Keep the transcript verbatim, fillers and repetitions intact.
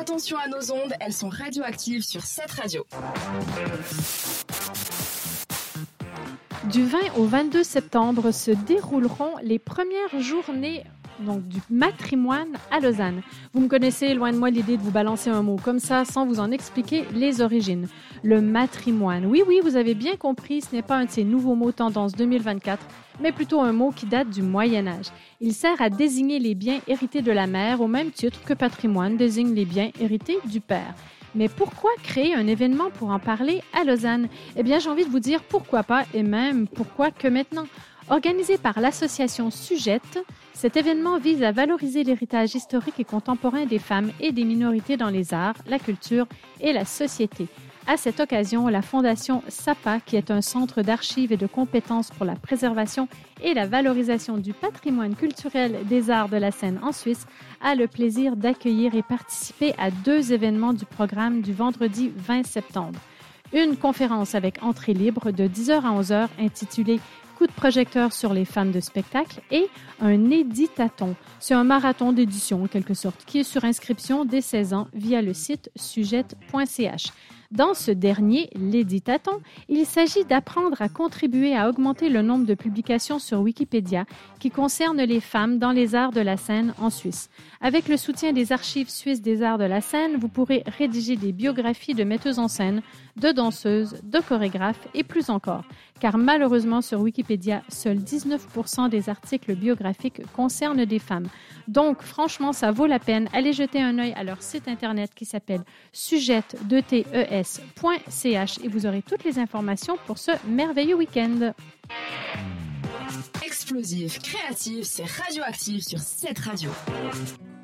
attention à nos ondes, elles sont radioactives sur cette radio. Du vingt au vingt-deux septembre se dérouleront les premières journées donc, du matrimoine à Lausanne. Vous me connaissez, loin de moi l'idée de vous balancer un mot comme ça sans vous en expliquer les origines. Le matrimoine, oui, oui, vous avez bien compris, ce n'est pas un de ces nouveaux mots tendance deux mille vingt-quatre, mais plutôt un mot qui date du Moyen Âge. Il sert à désigner les biens hérités de la mère au même titre que patrimoine désigne les biens hérités du père. Mais pourquoi créer un événement pour en parler à Lausanne? Eh bien, j'ai envie de vous dire pourquoi pas et même pourquoi que maintenant. Organisé par l'association Sujette, cet événement vise à valoriser l'héritage historique et contemporain des femmes et des minorités dans les arts, la culture et la société. À cette occasion, la Fondation SAPA, qui est un centre d'archives et de compétences pour la préservation et la valorisation du patrimoine culturel des arts de la scène en Suisse, a le plaisir d'accueillir et participer à deux événements du programme du vendredi vingt septembre. Une conférence avec entrée libre de dix heures à onze heures intitulée Coup de projecteur sur les femmes de spectacle et un éditathon. C'est un marathon d'édition en quelque sorte qui est sur inscription dès seize ans via le site sujette point c h. Dans ce dernier, l'éditathon, il s'agit d'apprendre à contribuer à augmenter le nombre de publications sur Wikipédia qui concernent les femmes dans les arts de la scène en Suisse. Avec le soutien des archives suisses des arts de la scène, vous pourrez rédiger des biographies de metteuses en scène, de danseuses, de chorégraphes et plus encore. Car malheureusement, sur Wikipédia, seuls dix-neuf pour cent des articles biographiques concernent des femmes. Donc, franchement, ça vaut la peine. Allez jeter un œil à leur site internet qui s'appelle sujette point c h et vous aurez toutes les informations pour ce merveilleux week-end. Explosif, créatif, c'est radioactif sur cette radio.